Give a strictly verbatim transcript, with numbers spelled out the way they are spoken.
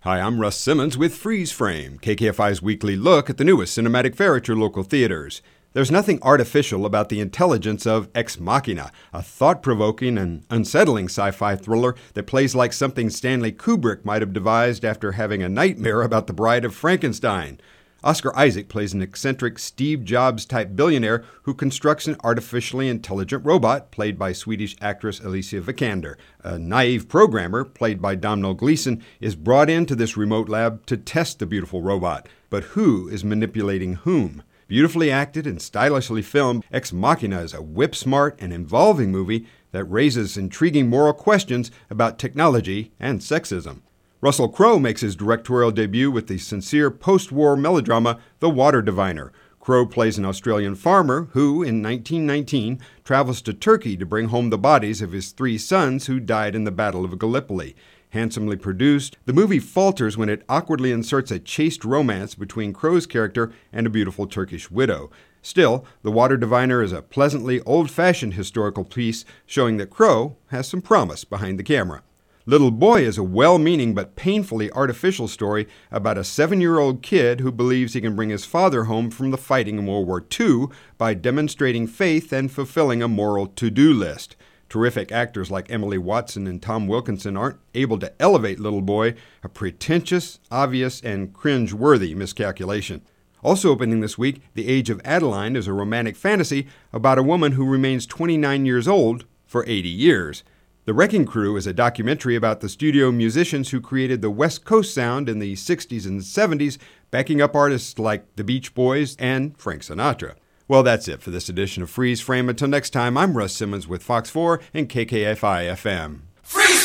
Hi, I'm Russ Simmons with Freeze Frame, K K F I's weekly look at the newest cinematic fare at your local theaters. There's nothing artificial about the intelligence of Ex Machina, a thought-provoking and unsettling sci-fi thriller that plays like something Stanley Kubrick might have devised after having a nightmare about the Bride of Frankenstein. Oscar Isaac plays an eccentric Steve Jobs-type billionaire who constructs an artificially intelligent robot, played by Swedish actress Alicia Vikander. A naive programmer, played by Domhnall Gleeson, is brought into this remote lab to test the beautiful robot. But who is manipulating whom? Beautifully acted and stylishly filmed, Ex Machina is a whip-smart and involving movie that raises intriguing moral questions about technology and sexism. Russell Crowe makes his directorial debut with the sincere post-war melodrama The Water Diviner. Crowe plays an Australian farmer who, in nineteen nineteen, travels to Turkey to bring home the bodies of his three sons who died in the Battle of Gallipoli. Handsomely produced, the movie falters when it awkwardly inserts a chaste romance between Crowe's character and a beautiful Turkish widow. Still, The Water Diviner is a pleasantly old-fashioned historical piece showing that Crowe has some promise behind the camera. Little Boy is a well-meaning but painfully artificial story about a seven-year-old kid who believes he can bring his father home from the fighting in World War Two by demonstrating faith and fulfilling a moral to-do list. Terrific actors like Emily Watson and Tom Wilkinson aren't able to elevate Little Boy, a pretentious, obvious, and cringe-worthy miscalculation. Also opening this week, The Age of Adeline is a romantic fantasy about a woman who remains twenty-nine years old for eighty years. The Wrecking Crew is a documentary about the studio musicians who created the West Coast sound in the sixties and seventies, backing up artists like the Beach Boys and Frank Sinatra. Well, that's it for this edition of Freeze Frame. Until next time, I'm Russ Simmons with Fox four and K K F I F M. Freeze!